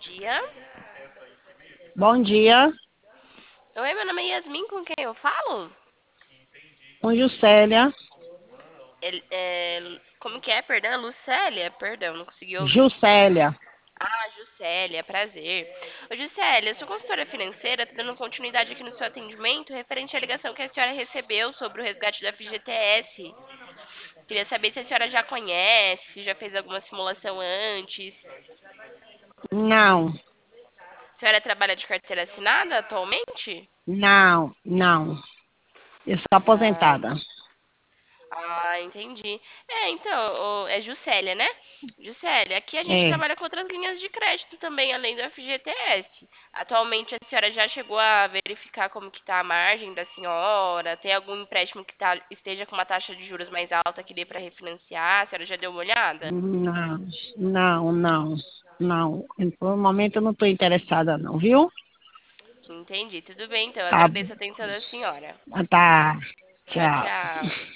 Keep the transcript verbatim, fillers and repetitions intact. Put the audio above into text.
dia. Bom dia, Oi, meu nome é Yasmin, com quem eu falo? com Juscelia. Ele- é, como que é? Perdão, Lucélia? Perdão, não consegui ouvir. Juscelia. Ah, Juscelia, prazer. Ô, Juscelia, eu sou consultora financeira, tô dando continuidade aqui no seu atendimento referente à ligação que a senhora recebeu sobre o resgate da F G T S. Queria saber se a senhora já conhece, se já fez alguma simulação antes. Não, A senhora trabalha de carteira assinada atualmente? não, não. Eu sou Ah, aposentada. Ah, entendi. É, então, o- é Juscelia, né? Juscelia, aqui a gente É. trabalha com outras linhas de crédito também, além do F G T S. Atualmente, a senhora já chegou a verificar como que está a margem da senhora? Tem algum empréstimo que tá- esteja com uma taxa de juros mais alta que dê para refinanciar? A senhora já deu uma olhada? Não, não, não, não. Por um momento eu não estou interessada não, viu? Entendi. Tudo bem, então. Eu Tá, agradeço a atenção da senhora. tá. Tchau, Tchau. tchau.